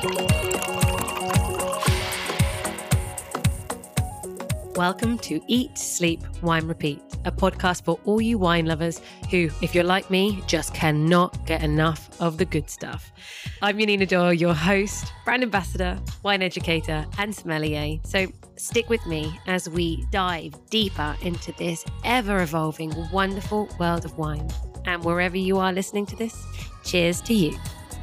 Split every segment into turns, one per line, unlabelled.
Welcome to Eat, Sleep, Wine, Repeat, a podcast for all you wine lovers who, if you're like me, just cannot get enough of the good stuff. I'm Yanina Dore, your host, brand ambassador, wine educator, and sommelier. So stick with me as we dive deeper into this ever-evolving, wonderful world of wine. And wherever you are listening to this, cheers to you.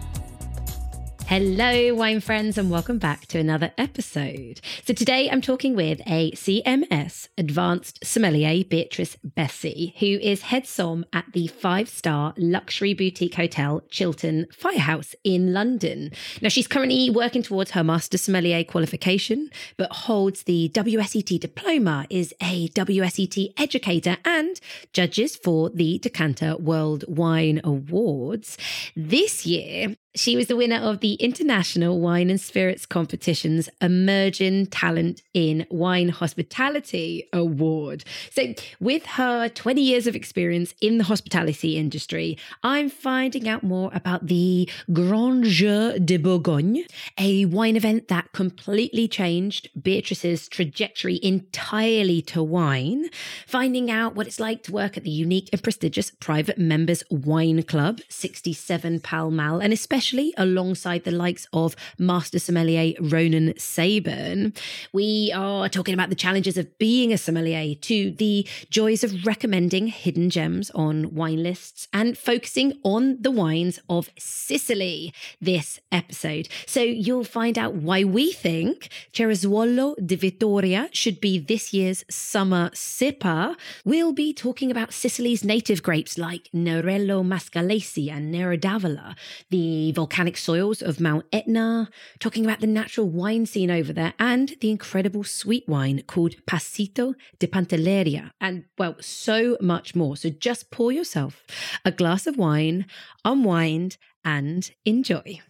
Hello, wine friends, and welcome back to another episode. So today I'm talking with a CMS Advanced Sommelier, Beatrice Bessy, who is head som at the 5-star luxury boutique hotel Chiltern Firehouse in London. Now, she's currently working towards her Master Sommelier qualification, but holds the WSET diploma, is a WSET educator, and judges for the Decanter World Wine Awards. This year, she was the winner of the International Wine and Spirits Competition's Emerging Talent in Wine Hospitality Award. So with her 20 years of experience in the hospitality industry, I'm finding out more about the Grand Jeu de Bourgogne, a wine event that completely changed Beatrice's trajectory entirely to wine, finding out what it's like to work at the unique and prestigious Private Members Wine Club, 67 Pall Mall, and especially alongside the likes of Master Sommelier Ronan Sayburn. We are talking about the challenges of being a sommelier, to the joys of recommending hidden gems on wine lists, and focusing on the wines of Sicily this episode. So you'll find out why we think Cerezuolo di Vittoria should be this year's summer sipper. We'll be talking about Sicily's native grapes like Nerello Mascalese and Nero d'Avola, the volcanic soils of Mount Etna, talking about the natural wine scene over there, and the incredible sweet wine called Passito di Pantelleria, and, well, so much more. So just pour yourself a glass of wine, unwind, and enjoy.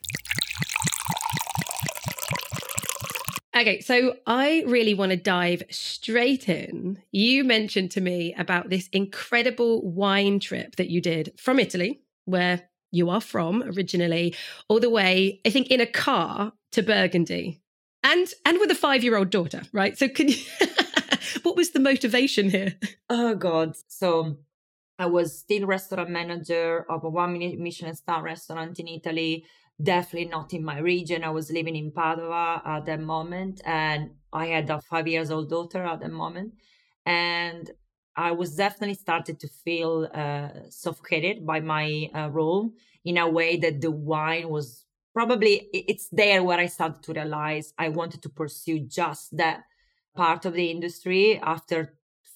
Okay, so I really want to dive straight in. You mentioned to me about this incredible wine trip that you did from Italy, where you are from originally, all the way, I think, in a car to Burgundy, and with a 5-year-old daughter, right? So can you, what was the motivation here?
Oh God. So I was still restaurant manager of a 1 Michelin star restaurant in Italy, definitely not in my region. I was living in Padua at that moment, and I had a 5-year-old daughter at that moment. And I was definitely started to feel suffocated by my role, in a way that the wine was probably, it's there where I started to realize I wanted to pursue just that part of the industry after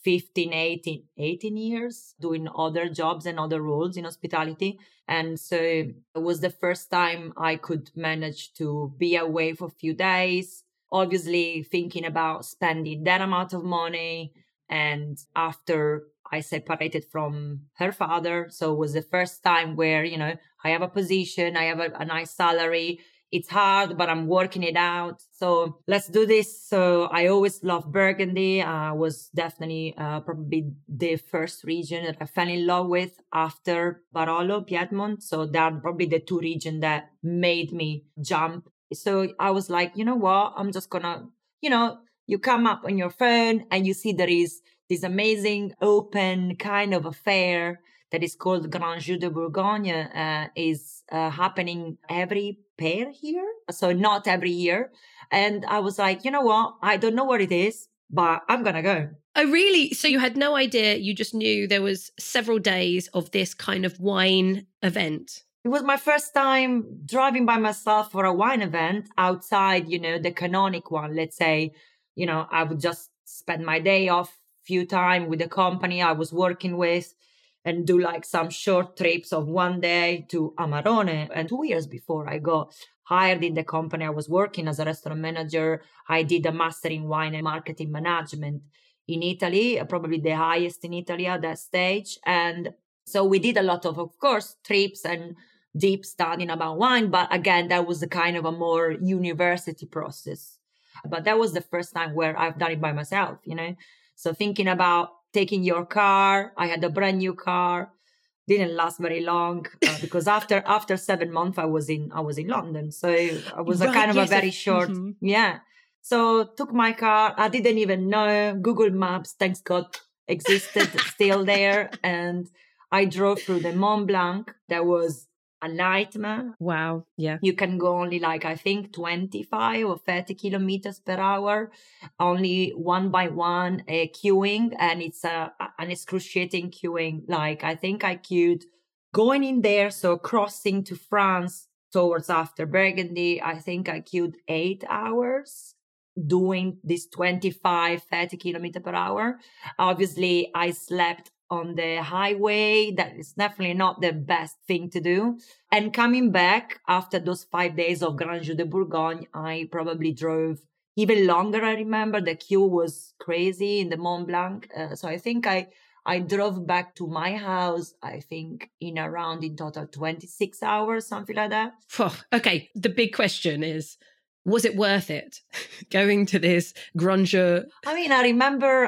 18 years doing other jobs and other roles in hospitality. And so it was the first time I could manage to be away for a few days, obviously thinking about spending that amount of money. And after I separated from her father, so it was the first time where, you know, I have a position, I have a nice salary. It's hard, but I'm working it out. So let's do this. So I always loved Burgundy. Was definitely probably the first region that I fell in love with after Barolo, Piedmont. So they are probably the two regions that made me jump. So I was like, you know what? I'm just gonna, you come up on your phone and you see there is this amazing open kind of affair that is called Grand Jeu de Bourgogne, is happening every pair year. So not every year. And I was like, you know what? I don't know what it is, but I'm going to go.
Oh, really? So you had no idea, you just knew there was several days of this kind of wine event?
It was my first time driving by myself for a wine event outside, the canonic one. Let's say, I would just spend my day off few time with the company I was working with and do like some short trips of one day to Amarone. And 2 years before I got hired in the company I was working as a restaurant manager, I did a master in wine and marketing management in Italy, probably the highest in Italy at that stage. And so we did a lot of course, trips and deep studying about wine. But again, that was a kind of a more university process. But that was the first time where I've done it by myself, So thinking about taking your car, I had a brand new car, didn't last very long because after 7 months I was in London, so I was a kind of a very short yeah. So took my car. I didn't even know Google Maps, thanks God, existed still there, and I drove through the Mont Blanc. That was a nightmare.
Wow. Yeah.
You can go only like, I think 25 or 30 kilometers per hour, only one by one queuing. And it's an excruciating queuing. Like, I think I queued going in there. So crossing to France towards after Burgundy, I think I queued 8 hours doing this 25, 30 kilometer per hour. Obviously, I slept on the highway. That is definitely not the best thing to do. And coming back after those 5 days of Grand Jeu de Bourgogne, I probably drove even longer. I remember the queue was crazy in the Mont Blanc. So I think I drove back to my house, I think in total 26 hours, something like that.
Okay. The big question is, was it worth it going to this Grand Jeu?
I mean, I remember,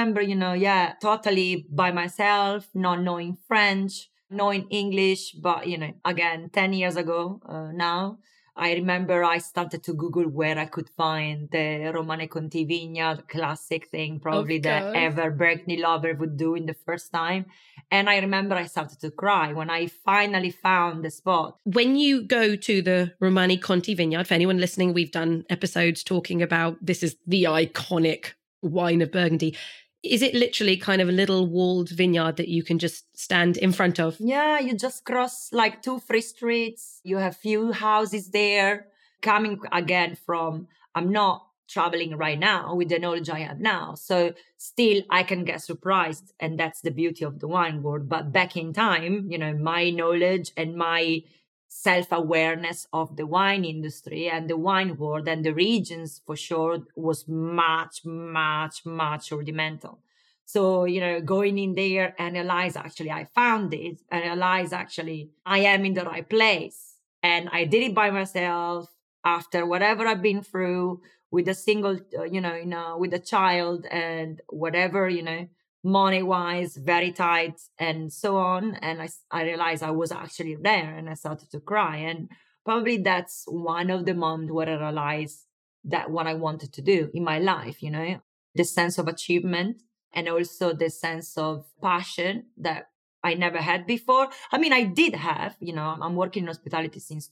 totally by myself, not knowing French, knowing English. But, again, 10 years ago now, I remember I started to Google where I could find the Romane Conti Vineyard, classic thing, probably that ever Burgundy lover would do in the first time. And I remember I started to cry when I finally found the spot.
When you go to the Romane Conti Vineyard, for anyone listening, we've done episodes talking about this is the iconic wine of Burgundy. Is it literally kind of a little walled vineyard that you can just stand in front of?
Yeah, you just cross like 2 free streets. You have few houses there. Coming again from, I'm not traveling right now with the knowledge I have now. So still I can get surprised. And that's the beauty of the wine world. But back in time, my knowledge and my self-awareness of the wine industry and the wine world and the regions for sure was much, much, much rudimental. So, going in there, analyze, actually, I found it, analyze, actually, I am in the right place. And I did it by myself after whatever I've been through with a single, with a child and whatever, money-wise, very tight and so on. And I realized I was actually there and I started to cry. And probably that's one of the moments where I realized that what I wanted to do in my life, the sense of achievement and also the sense of passion that I never had before. I mean, I did have, I'm working in hospitality since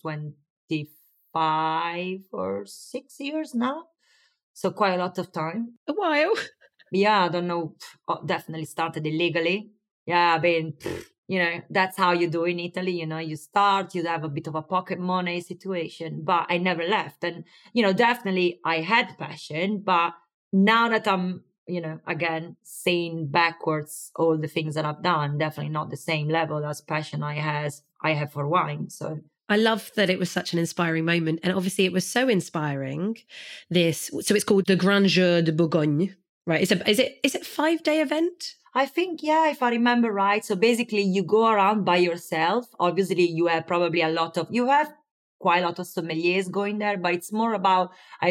25 or 6 years now. So quite a lot of time.
A while.
Yeah, I don't know. Definitely started illegally. Yeah, I mean, that's how you do in Italy. You start, you have a bit of a pocket money situation, but I never left. And, definitely I had passion, but now that I'm, again, seeing backwards all the things that I've done, definitely not the same level as passion I have for wine. So
I love that it was such an inspiring moment. And obviously it was so inspiring. So it's called the Grand Jeu de Bourgogne, right? Is it a 5-day event?
I think, yeah, if I remember right. So basically you go around by yourself. Obviously you have probably you have quite a lot of sommeliers going there, but it's more about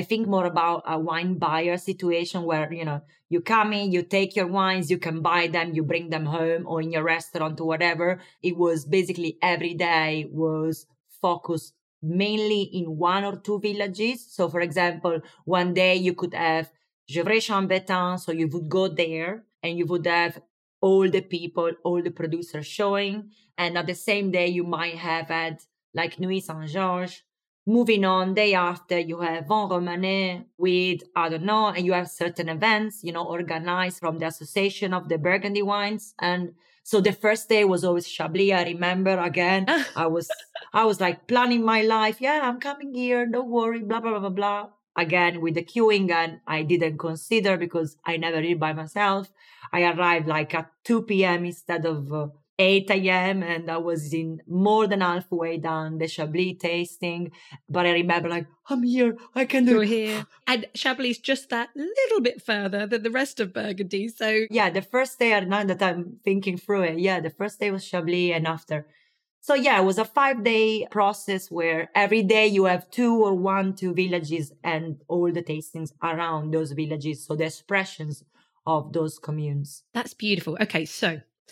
a wine buyer situation where, you come in, you take your wines, you can buy them, you bring them home or in your restaurant or whatever. It was basically every day was focused mainly in 1 or 2 villages. So for example, one day you could have Gevrey-Chambertin. So you would go there and you would have all the people, all the producers showing. And at the same day, you might have had like Nuits Saint-Georges. Moving on, day after, you have Vin Romanée with, I don't know, and you have certain events, organized from the Association of the Burgundy Wines. And so the first day was always Chablis. I remember again, I was like planning my life. Yeah, I'm coming here. Don't worry, blah, blah, blah, blah, blah. Again, with the queuing, and I didn't consider because I never did by myself. I arrived like at 2 p.m. instead of 8 a.m. and I was in more than halfway done the Chablis tasting. But I remember like, I'm here, I can do
it. You're here. And Chablis is just that little bit further than the rest of Burgundy. So
yeah, the first day, now that I'm thinking through it, the first day was Chablis and after. So yeah, it was a 5-day process where every day you have 2 or 1-2 villages and all the tastings around those villages. So the expressions of those communes.
That's beautiful. Okay, so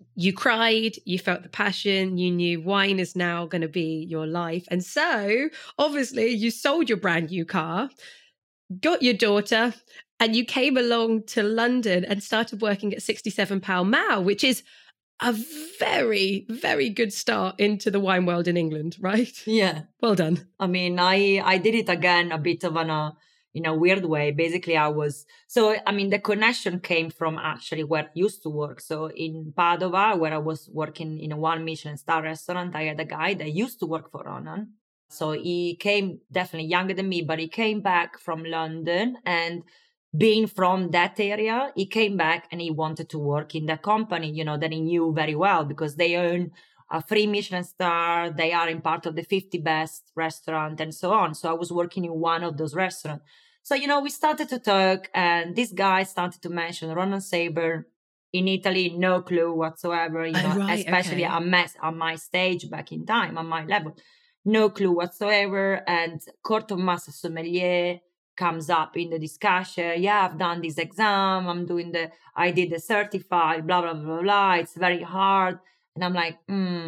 you cried, you felt the passion, you knew wine is now going to be your life. And so obviously you sold your brand new car, got your daughter, and you came along to London and started working at 67 Pall Mall, which is a very, very good start into the wine world in England, right?
Yeah.
Well done.
I mean, I did it again a bit of in a weird way. Basically, the connection came from actually where I used to work. So in Padova, where I was working in a 1 Michelin star restaurant, I had a guy that used to work for Ronan. So he came definitely younger than me, but he came back from London, and being from that area, he came back and he wanted to work in that company, that he knew very well because they own a 3 Michelin star. They are in part of the 50 best restaurant and so on. So I was working in one of those restaurants. So, we started to talk, and this guy started to mention Ronan Saber in Italy, no clue whatsoever, especially on my stage back in time, on my level, no clue whatsoever. And Court of Master Sommelier comes up in the discussion. Yeah, I've done this exam. I did the certified, blah, blah, blah, blah. It's very hard. And I'm like,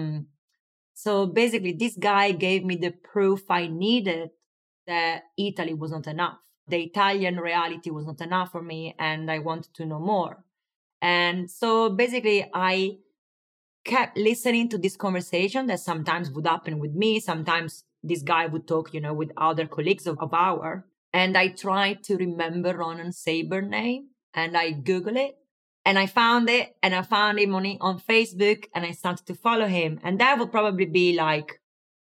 So basically, this guy gave me the proof I needed that Italy was not enough. The Italian reality was not enough for me, and I wanted to know more. And so basically, I kept listening to this conversation that sometimes would happen with me. Sometimes this guy would talk, with other colleagues of ours. And I tried to remember Ronan Saber's name, and I Googled it. And I found it, and I found him on Facebook, and I started to follow him. And that would probably be like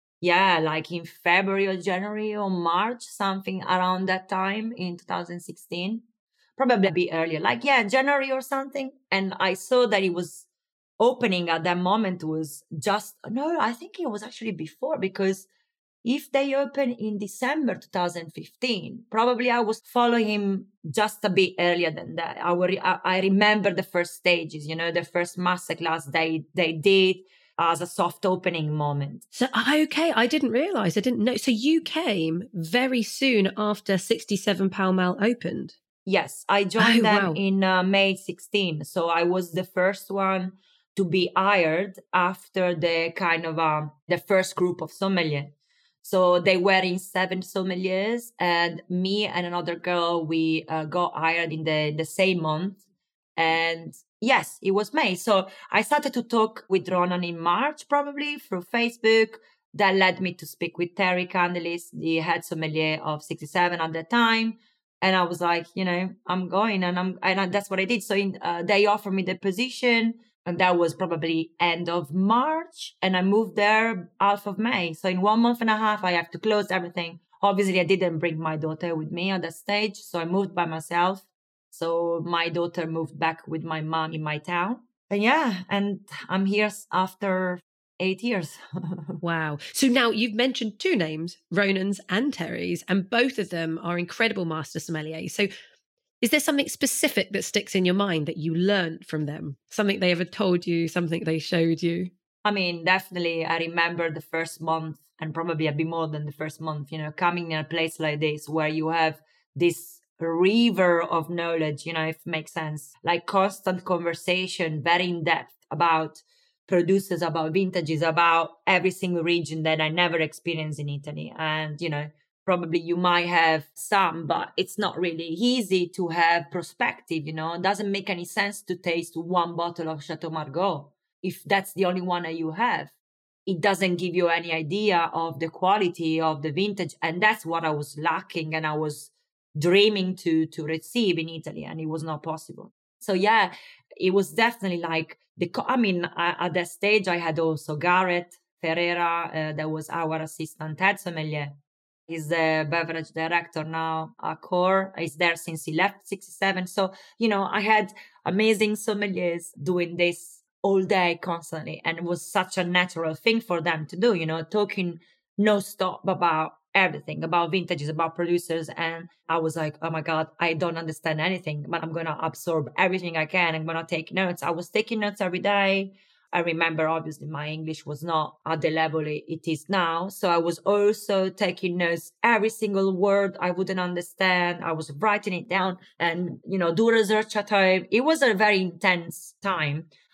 in February or January or March, something around that time in 2016. Probably a bit earlier, January or something. And I saw that it was opening at that moment I think it was actually before, because if they opened in December 2015, probably I was following him just a bit earlier than that. I remember the first stages, the first masterclass they did as a soft opening moment.
So, okay, I didn't realize. I didn't know. So you came very soon after 67 Pall Mall opened?
Yes, I joined them in May 16. So I was the first one to be hired after the kind of the first group of sommeliers. So they were in 7 sommeliers, and me and another girl, we got hired in the same month. And yes, it was May. So I started to talk with Ronan in March, probably through Facebook. That led me to speak with Terry Candelis, the head sommelier of 67 at that time. And I was like, I'm going, and that's what I did. So they offered me the position. And that was probably end of March. And I moved there half of May. So in 1.5 months, I have to close everything. Obviously, I didn't bring my daughter with me at that stage. So I moved by myself. So my daughter moved back with my mom in my town. And I'm here after 8 years.
Wow. So now you've mentioned 2 names, Ronan's and Terry's, and both of them are incredible master sommeliers. So is there something specific that sticks in your mind that you learned from them? Something they ever told you, something they showed you?
I mean, definitely, I remember the first month, and probably a bit more than the first month, coming in a place like this where you have this river of knowledge, if it makes sense, like constant conversation, very in depth about producers, about vintages, about every single region that I never experienced in Italy. And, probably you might have some, but it's not really easy to have perspective, It doesn't make any sense to taste 1 bottle of Chateau Margaux if that's the only one that you have. It doesn't give you any idea of the quality of the vintage. And that's what I was lacking, and I was dreaming to receive in Italy, and it was not possible. So yeah, it was definitely like at that stage I had also Gareth Ferreira, that was our assistant head sommelier. He's the beverage director now at Core. He's there since he left 67. So, I had amazing sommeliers doing this all day constantly. And it was such a natural thing for them to do, talking no stop about everything, about vintages, about producers. And I was like, oh my God, I don't understand anything, but I'm going to absorb everything I can. I'm going to take notes. I was taking notes every day. I remember, obviously, my English was not at the level it is now. So I was also taking notes, every single word I wouldn't understand. I was writing it down and, do research at home. It was a very intense time.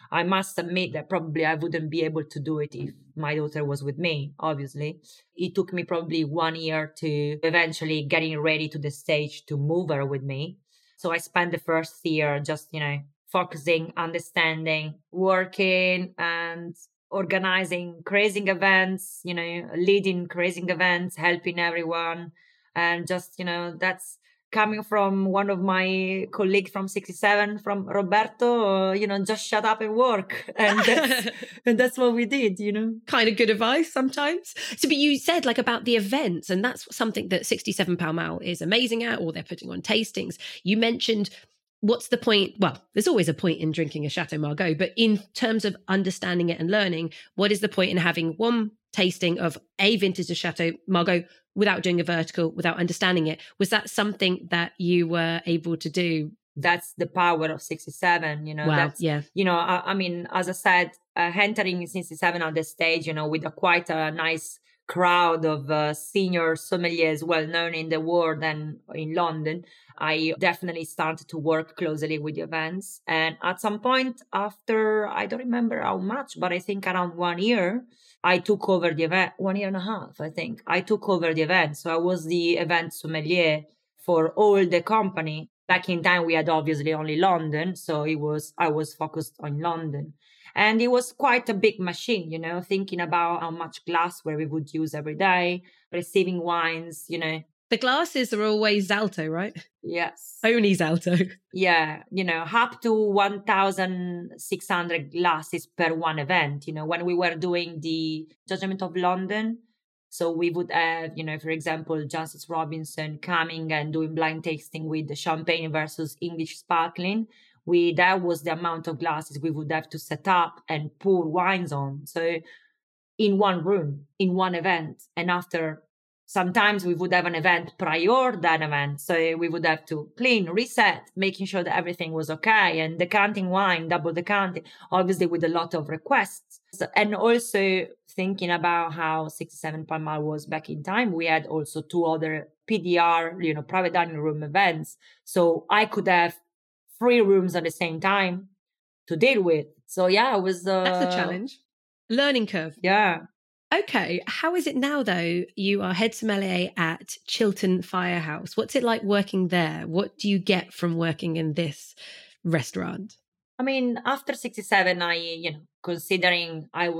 I must admit that probably I wouldn't be able to do it if my daughter was with me, obviously. It took me probably 1 year to eventually getting ready to the stage to move her with me. So I spent the first year just, focusing, understanding, working and organizing crazy events, leading crazy events, helping everyone. And just, that's coming from one of my colleagues from 67, from Roberto, just shut up and work. And that's what we did,
Kind of good advice sometimes. So, but you said like about the events, and that's something that 67 Pall Mall is amazing at, or they're putting on tastings. You mentioned, what's the point? Well, there's always a point in drinking a Chateau Margaux, but in terms of understanding it and learning, what is the point in having one tasting of a vintage of Chateau Margaux without doing a vertical, without understanding it? Was that something that you were able to do?
That's the power of 67,
Wow,
that's,
yeah.
I mean, as I said, entering 67 on the stage, with quite a nice crowd of senior sommeliers well known in the world and in London, I definitely started to work closely with the events. And at some point after, I don't remember how much, but I think around 1 year, I took over the event, 1.5 years, I think. I took over the event. So I was the event sommelier for all the company. Back in time, we had obviously only London. So I was focused on London. And it was quite a big machine, thinking about how much glassware we would use every day, receiving wines,
The glasses are always Zalto, right?
Yes.
Only Zalto.
Yeah, up to 1,600 glasses per one event. When we were doing the Judgment of London, so we would have, for example, Jancis Robinson coming and doing blind tasting with the champagne versus English sparkling. That was the amount of glasses we would have to set up and pour wines on. So in one room, in one event, and after. Sometimes we would have an event prior that event. So we would have to clean, reset, making sure that everything was okay. And decanting wine, double decanting, obviously with a lot of requests. And also thinking about how 67 Pall Mall was back in time, we had also 2 other PDR, private dining room events. So I could have 3 rooms at the same time to deal with. So yeah, it was...
That's a challenge. Learning curve.
Yeah.
Okay. How is it now, though? You are head sommelier at Chiltern Firehouse. What's it like working there? What do you get from working in this restaurant?
I mean, after 67, considering I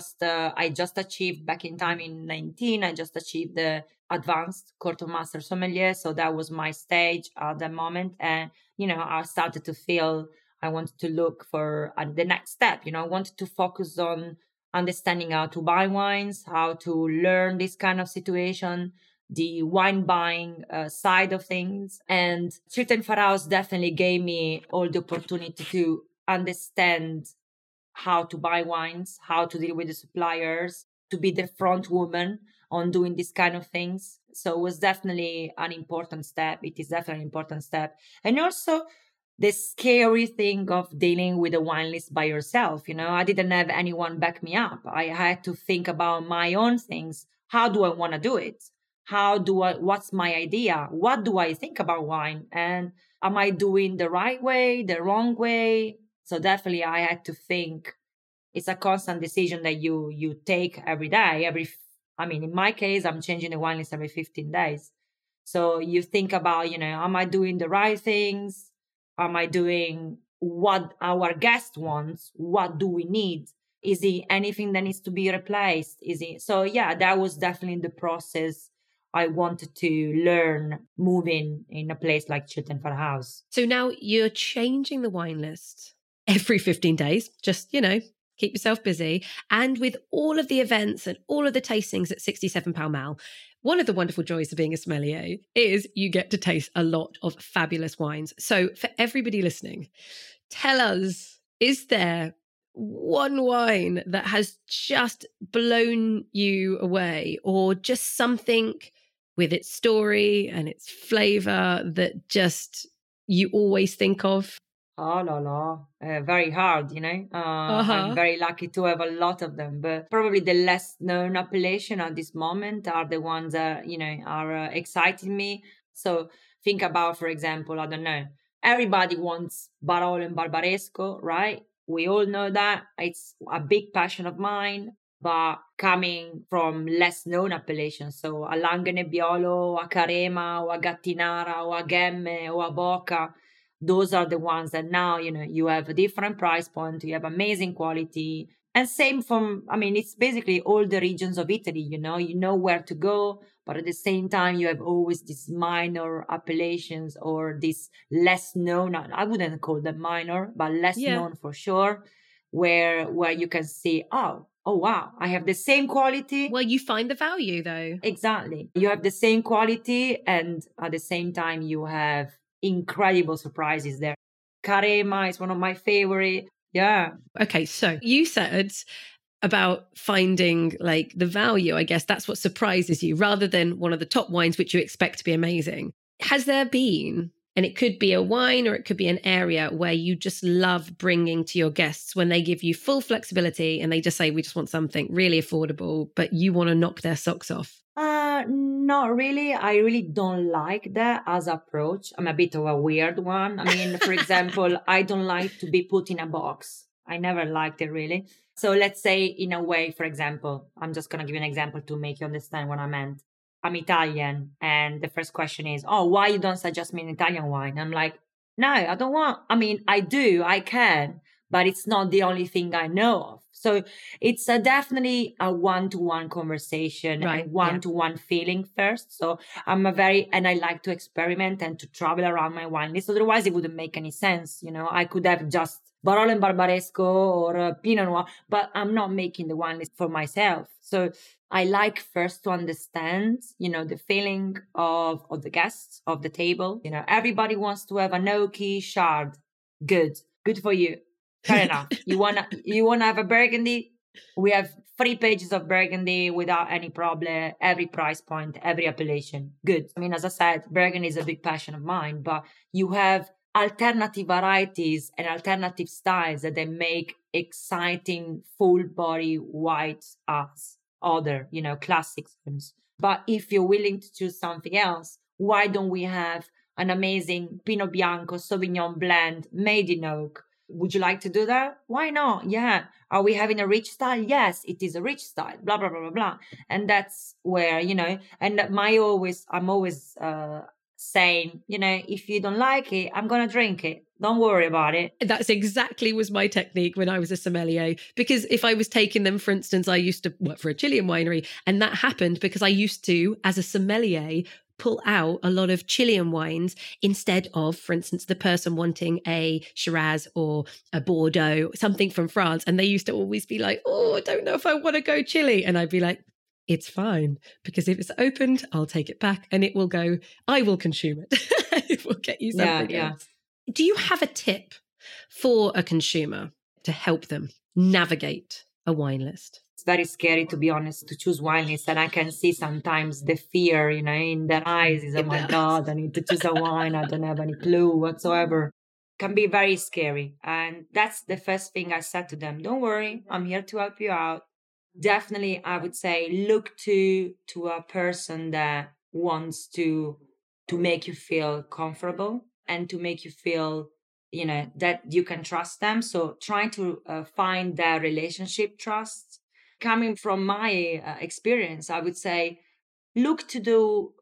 just achieved back in time in 19, I just achieved the advanced Court of Master Sommelier. So that was my stage at the moment. And, I started to feel I wanted to look for the next step. I wanted to focus on understanding how to buy wines, how to learn this kind of situation, the wine buying side of things. And Chiltern Firehouse definitely gave me all the opportunity to understand how to buy wines, how to deal with the suppliers, to be the front woman on doing this kind of things. So it was definitely an important step. It is definitely an important step. And also, the scary thing of dealing with a wine list by yourself. I didn't have anyone back me up. I had to think about my own things. How do I want to do it? What's my idea? What do I think about wine? And am I doing the right way, the wrong way? So definitely I had to think. It's a constant decision that you take every day. In my case, I'm changing the wine list every 15 days. So you think about, am I doing the right things? Am I doing what our guest wants? What do we need? Is it anything that needs to be replaced? So yeah, that was definitely the process I wanted to learn moving in a place like Chiltern Firehouse.
So now you're changing the wine list every 15 days, just, keep yourself busy. And with all of the events and all of the tastings at 67 Pall Mall, one of the wonderful joys of being a sommelier is you get to taste a lot of fabulous wines. So for everybody listening, tell us, is there one wine that has just blown you away, or just something with its story and its flavor that just you always think of?
Oh, la. Very hard, I'm very lucky to have a lot of them, but probably the less known appellation at this moment are the ones that, are exciting me. So think about, for example, I don't know, everybody wants Barolo and Barbaresco, right? We all know that it's a big passion of mine, but coming from less known appellations. So a Langhe Nebbiolo, a Carema, or a Gattinara, or a Gemme, or a Bocca, those are the ones that now, you have a different price point, you have amazing quality. And same from, it's basically all the regions of Italy, you know where to go, but at the same time, you have always these minor appellations or these less known, I wouldn't call them minor, but less known for sure, where you can see, oh wow, I have the same quality.
Well, you find the value though.
Exactly. You have the same quality, and at the same time, you have incredible surprises there. Carema is one of my favorite. Yeah.
Okay, so you said about finding like the value, I guess that's what surprises you rather than one of the top wines which you expect to be amazing. Has there been, and it could be a wine or it could be an area where you just love bringing to your guests when they give you full flexibility and they just say, we just want something really affordable, but you want to knock their socks off?
Not really. I really don't like that as approach. I'm a bit of a weird one. For example, I don't like to be put in a box. I never liked it really. So let's say in a way, for example, I'm just going to give you an example to make you understand what I meant. I'm Italian. And the first question is, why you don't suggest me an Italian wine? I'm like, no, I don't want, I can, but it's not the only thing I know of. So it's definitely a one-to-one conversation, right, and one-to-one feeling first. So and I like to experiment and to travel around my wine list. Otherwise, it wouldn't make any sense. I could have just Barolo and Barbaresco or Pinot Noir, but I'm not making the wine list for myself. So I like first to understand, the feeling of the guests of the table. Everybody wants to have an oaky Chard. Good for you. Fair enough. You wanna have a Burgundy? We have 3 pages of Burgundy without any problem. Every price point, every appellation. Good. As I said, Burgundy is a big passion of mine, but you have alternative varieties and alternative styles that they make exciting full body white as other, classic ones. But if you're willing to choose something else, why don't we have an amazing Pinot Bianco Sauvignon blend made in oak? Would you like to do that? Why not? Yeah. Are we having a rich style? Yes, it is a rich style. Blah, blah, blah, blah, blah. And that's where, and I'm always saying, if you don't like it, I'm going to drink it. Don't worry about it.
That's exactly was my technique when I was a sommelier. Because if I was taking them, for instance, I used to work for a Chilean winery, and that happened because I used to, as a sommelier, pull out a lot of Chilean wines instead of, for instance, the person wanting a Shiraz or a Bordeaux, something from France. And they used to always be like, I don't know if I want to go Chile. And I'd be like, it's fine, because if it's opened, I'll take it back and it will go, I will consume it. It will get you something else. Do you have a tip for a consumer to help them navigate a wine list?
It's very scary, to be honest, to choose wine lists. And I can see sometimes the fear, in their eyes is, oh my God, I need to choose a wine. I don't have any clue whatsoever. It can be very scary. And that's the first thing I said to them. Don't worry, I'm here to help you out. Definitely, I would say, look to a person that wants to make you feel comfortable and to make you feel, that you can trust them. So trying to find that relationship trust. Coming from my experience, I would say, look to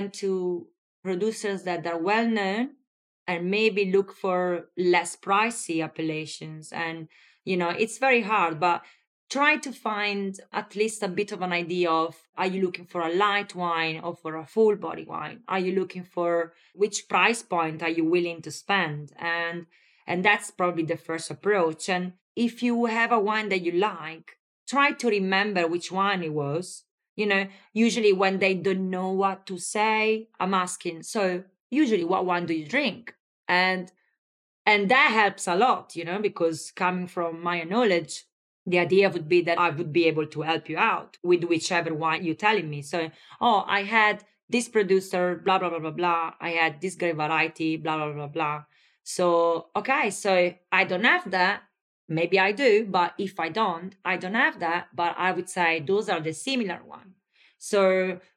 producers that are well known, and maybe look for less pricey appellations. And, it's very hard, but try to find at least a bit of an idea of, are you looking for a light wine or for a full body wine? Are you looking for which price point are you willing to spend? And that's probably the first approach. And if you have a wine that you like, try to remember which wine it was. Usually when they don't know what to say, I'm asking, so usually what wine do you drink? And that helps a lot, because coming from my knowledge, the idea would be that I would be able to help you out with whichever wine you're telling me. So, I had this producer, blah, blah, blah, blah, blah. I had this great variety, blah, blah, blah, blah. So, okay, so I don't have that. Maybe I do, but if I don't have that. But I would say those are the similar ones. So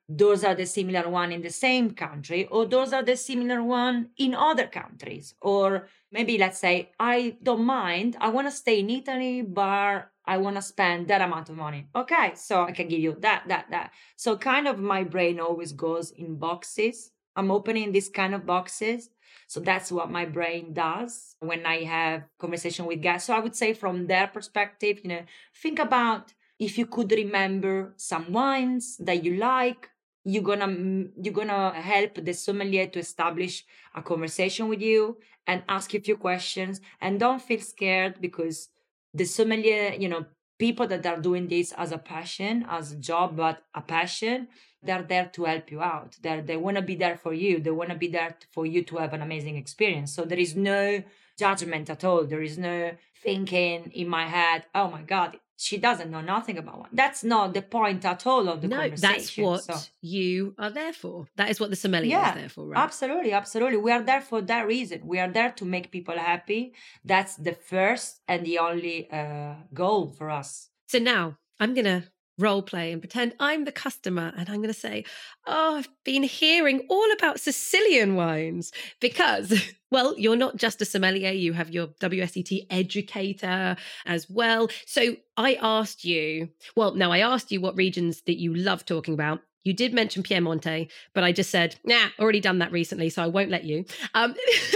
those are the similar one in the same country, or those are the similar one in other countries. Or maybe let's say, I don't mind, I want to stay in Italy, but I want to spend that amount of money. Okay, so I can give you that. So kind of my brain always goes in boxes. I'm opening these kind of boxes. So that's what my brain does when I have conversation with guests. So I would say from their perspective, think about if you could remember some wines that you like, you're gonna help the sommelier to establish a conversation with you and ask you a few questions. And don't feel scared, because the sommelier, people that are doing this as a passion, as a job, but a passion, they're there to help you out. They want to be there for you. They want to be there for you to have an amazing experience. So there is no judgment at all. There is no thinking in my head, oh my God, she doesn't know nothing about wine. That's not the point at all of the conversation.
No, that's what you are there for. That is what the sommelier is there for, right?
Absolutely. We are there for that reason. We are there to make people happy. That's the first and the only goal for us.
So now I'm going to role play and pretend I'm the customer, and I'm going to say, oh, I've been hearing all about Sicilian wines because, well, you're not just a sommelier, you have your WSET educator as well. So I asked you what regions that you love talking about. You did mention Piemonte, but I just said, already done that recently, so I won't let you. But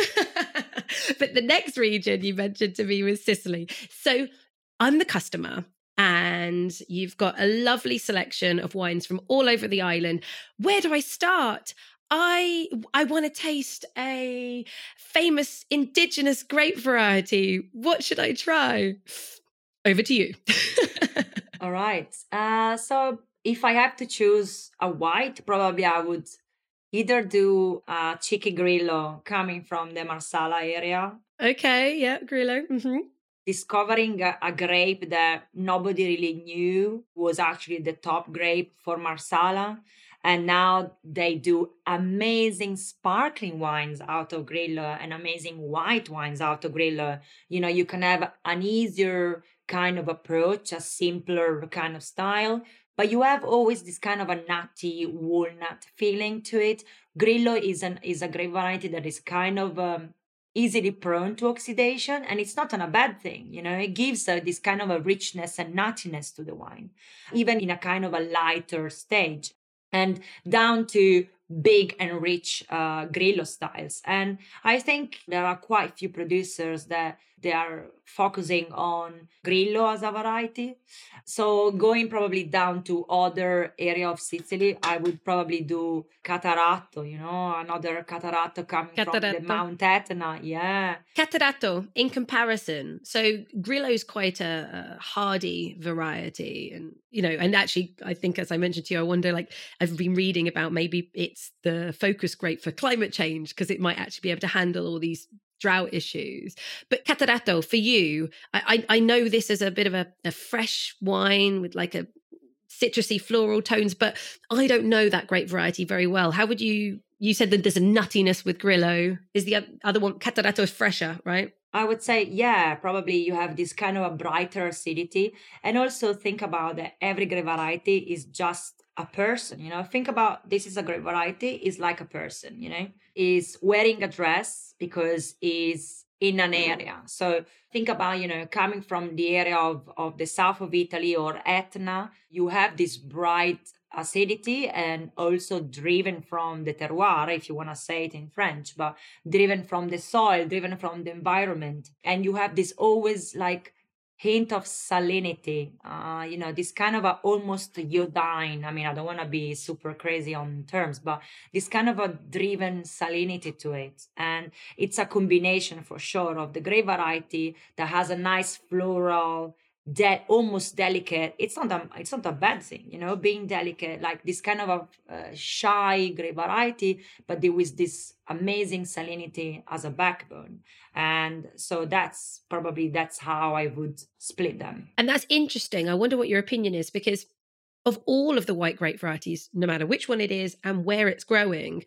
the next region you mentioned to me was Sicily. So I'm the customer, and you've got a lovely selection of wines from all over the island. Where do I start? I want to taste a famous indigenous grape variety. What should I try? Over to you.
All right. So if I have to choose a white, probably I would either do Chiqui Grillo coming from the Marsala area.
Okay, yeah, Grillo. Mm-hmm.
Discovering a grape that nobody really knew was actually the top grape for Marsala. And now they do amazing sparkling wines out of Grillo and amazing white wines out of Grillo. You can have an easier kind of approach, a simpler kind of style, but you have always this kind of a nutty walnut feeling to it. Grillo is a grape variety that is kind of easily prone to oxidation, and it's not a bad thing. It gives this kind of a richness and nuttiness to the wine, even in a kind of a lighter stage, and down to big and rich Grillo styles. And I think there are quite few producers that they are focusing on Grillo as a variety. So going probably down to other area of Sicily, I would probably do Catarato, another Catarato coming from the Mount Etna. Yeah.
Catarato in comparison. So Grillo's quite a hardy variety. And actually, I think, as I mentioned to you, I wonder, I've been reading about maybe it's the focus grape for climate change, because it might actually be able to handle all these drought issues. But Catarato, for you, I know this is a bit of a fresh wine with like a citrusy floral tones, but I don't know that grape variety very well. How would you said that there's a nuttiness with Grillo. Is the other one, Catarato, is fresher, right?
I would say, yeah, probably you have this kind of a brighter acidity. And also think about that every grape variety is just a person, think about, this is a grape variety, is like a person, is wearing a dress because is in an area. So think about, coming from the area of the south of Italy or Etna, you have this bright acidity, and also driven from the terroir, if you want to say it in French, but driven from the soil, driven from the environment. And you have this always like hint of salinity, this kind of a almost iodine. I mean, I don't want to be super crazy on terms, but this kind of a driven salinity to it. And it's a combination for sure of the grape variety that has a nice floral, almost delicate. It's not a bad thing, being delicate, like this kind of a shy grape variety, but there was this amazing salinity as a backbone. And so that's how I would split them.
And that's interesting. I wonder what your opinion is, because of all of the white grape varieties, no matter which one it is and where it's growing,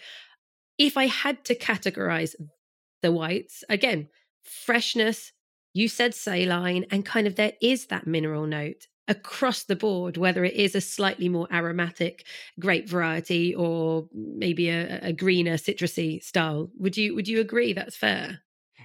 if I had to categorize the whites, again, freshness, you said saline, and kind of there is that mineral note. across the board, whether it is a slightly more aromatic grape variety or maybe a greener citrusy style. Would you agree that's fair?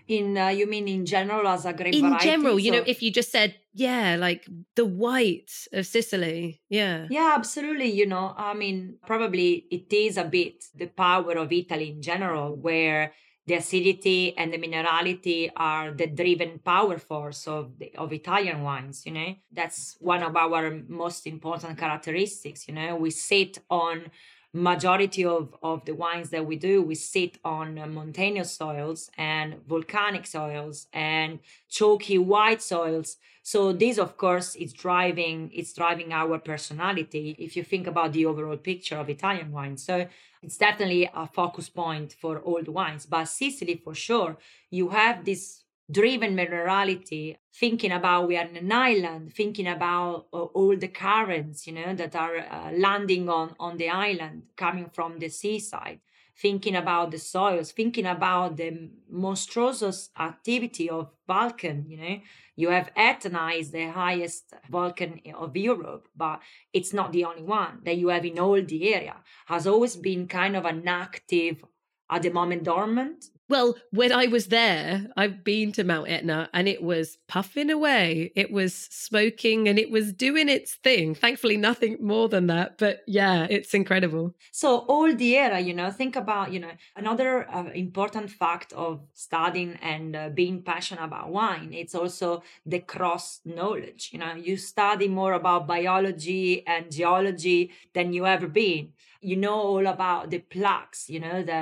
You mean in general as a grape
In
variety?
general, if you just said, yeah, like the white of Sicily. Yeah.
Yeah, absolutely. I mean, probably it is a bit the power of Italy in general, where the acidity and the minerality are the driven power force of Italian wines. That's one of our most important characteristics. We sit on majority of the wines that we do, we sit on mountainous soils and volcanic soils and chalky white soils. So this, of course, it's driving our personality if you think about the overall picture of Italian wine. So it's definitely a focus point for all the wines. But Sicily, for sure, you have this driven minerality, thinking about we are in an island, thinking about all the currents, that are landing on the island, coming from the seaside, thinking about the soils, thinking about the monstrous activity of Balkan. You have Etna is the highest volcano of Europe, but it's not the only one that you have in all the area. Has always been kind of an active, at the moment dormant.
Well, when I was there, I've been to Mount Etna and it was puffing away. It was smoking and it was doing its thing. Thankfully, nothing more than that. But yeah, it's incredible.
So all the area, think about, another important fact of studying and being passionate about wine. It's also the cross knowledge. You study more about biology and geology than you ever been. You know all about the plaques,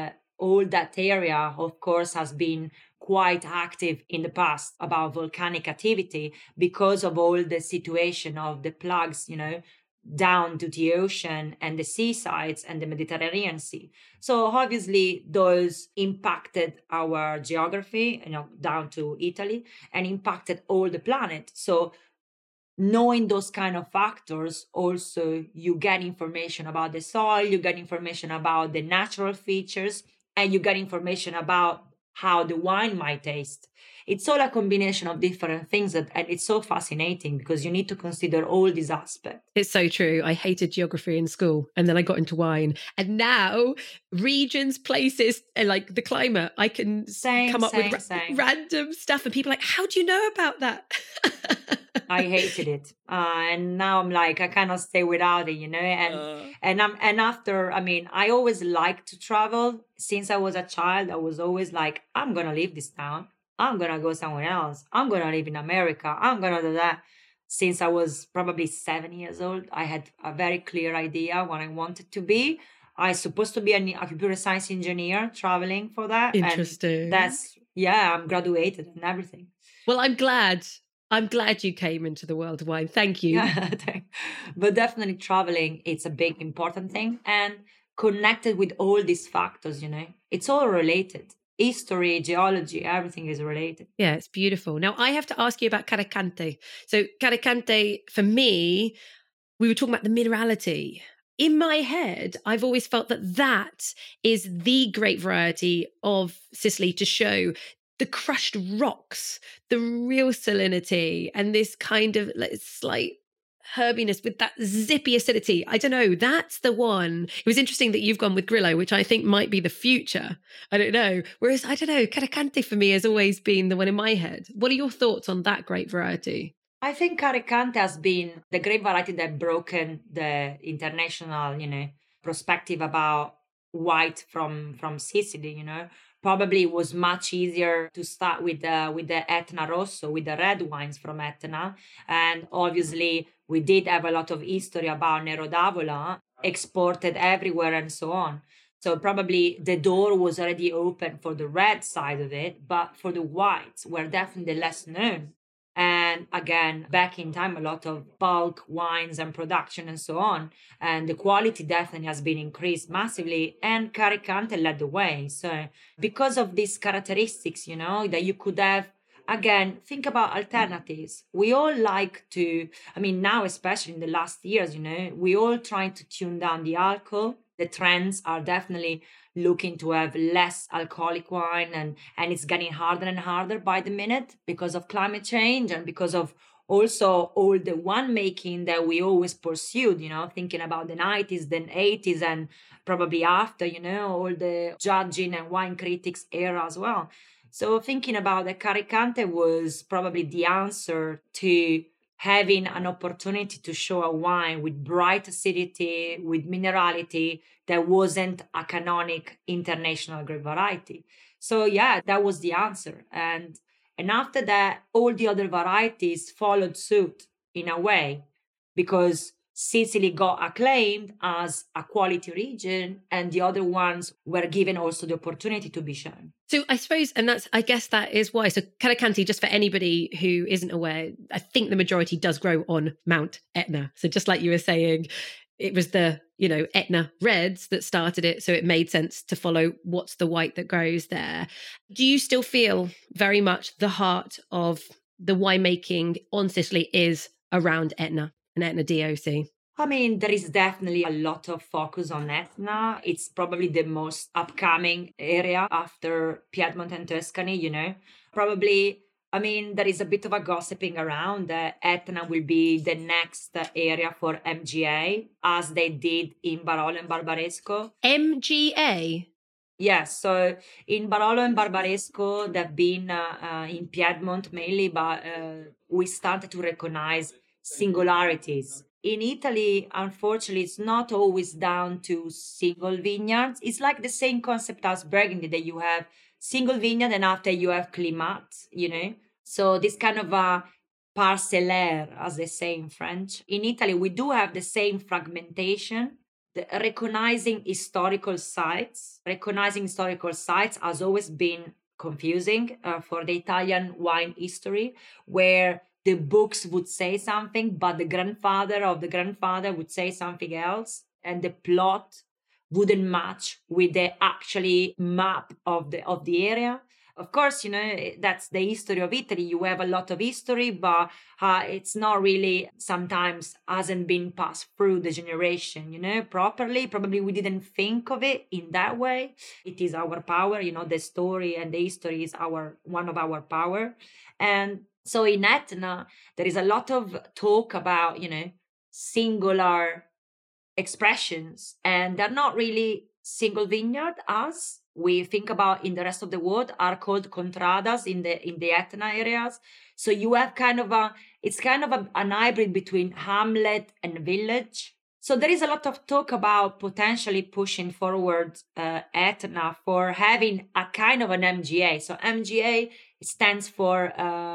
all that area, of course, has been quite active in the past about volcanic activity because of all the situation of the plugs, down to the ocean and the seasides and the Mediterranean Sea. So obviously those impacted our geography, down to Italy, and impacted all the planet. So knowing those kind of factors, also you get information about the soil, you get information about the natural features, and you get information about how the wine might taste. It's all a combination of different things, and it's so fascinating because you need to consider all these aspects.
It's so true. I hated geography in school, and then I got into wine, and now regions, places, and like the climate, I can come up with random stuff, and people are like, how do you know about that?
I hated it, and now I'm like, I cannot stay without it, I always liked to travel. Since I was a child, I was always like, I'm gonna leave this town, I'm gonna go somewhere else, I'm gonna live in America, I'm gonna do that. Since I was probably 7 years old, I had a very clear idea what I wanted to be. I was supposed to be a computer science engineer, traveling for that.
Interesting.
And I'm graduated and everything.
Well, I'm glad you came into the world of wine. Thank you.
Yeah, but definitely traveling, it's a big important thing, and connected with all these factors, it's all related. History, geology, everything is related.
Yeah, it's beautiful. Now I have to ask you about Caricante. So Caricante, for me, we were talking about the minerality. In my head, I've always felt that is the great variety of Sicily to show the crushed rocks, the real salinity, and this kind of slight herbiness with that zippy acidity. I don't know. That's the one. It was interesting that you've gone with Grillo, which I think might be the future. I don't know. Whereas, I don't know, Caricante for me has always been the one in my head. What are your thoughts on that great variety?
I think Caricante has been the great variety that broken the international, perspective about white from Sicily, Probably it was much easier to start with the Etna Rosso, with the red wines from Etna. And obviously we did have a lot of history about Nero d'Avola, exported everywhere and so on. So probably the door was already open for the red side of it, but for the whites were definitely less known. And again, back in time, a lot of bulk wines and production and so on. And the quality definitely has been increased massively. And Caricante led the way. So because of these characteristics, that you could have, again, think about alternatives. We all like to, now, especially in the last years, we all trying to tune down the alcohol. The trends are definitely looking to have less alcoholic wine, and it's getting harder and harder by the minute because of climate change and because of also all the winemaking that we always pursued, thinking about the 90s, then 80s, and probably after, all the judging and wine critics era as well. So thinking about the Caricante was probably the answer to having an opportunity to show a wine with bright acidity, with minerality that wasn't a canonic international grape variety. So yeah, that was the answer. And after that, all the other varieties followed suit in a way, because Sicily got acclaimed as a quality region, and the other ones were given also the opportunity to be shown.
So I suppose, and I guess that is why. So Caricante, just for anybody who isn't aware, I think the majority does grow on Mount Etna. So just like you were saying, it was the, Etna Reds that started it. So it made sense to follow what's the white that grows there. Do you still feel very much the heart of the winemaking on Sicily is around Etna and Etna DOC?
I mean, there is definitely a lot of focus on Etna. It's probably the most upcoming area after Piedmont and Tuscany, Probably, I mean, there is a bit of a gossiping around that Etna will be the next area for MGA, as they did in Barolo and Barbaresco.
MGA?
Yes, so in Barolo and Barbaresco, they've been in Piedmont mainly, but we started to recognize singularities. In Italy, unfortunately, it's not always down to single vineyards. It's like the same concept as Burgundy, that you have single vineyard and after you have climat, So this kind of a parcellaire, as they say in French. In Italy, we do have the same fragmentation. Recognizing historical sites has always been confusing for the Italian wine history, where the books would say something, but the grandfather of the grandfather would say something else, and the plot wouldn't match with the actually map of the area. Of course, that's the history of Italy. You have a lot of history, but it's not really, sometimes hasn't been passed through the generation, properly. Probably we didn't think of it in that way. It is our power, the story and the history is one of our power. And so in Etna, there is a lot of talk about, singular expressions, and they're not really single vineyard as we think about in the rest of the world, are called contradas in the Etna areas. So you have it's kind of an hybrid between hamlet and village. So there is a lot of talk about potentially pushing forward Etna for having a kind of an MGA. So MGA stands for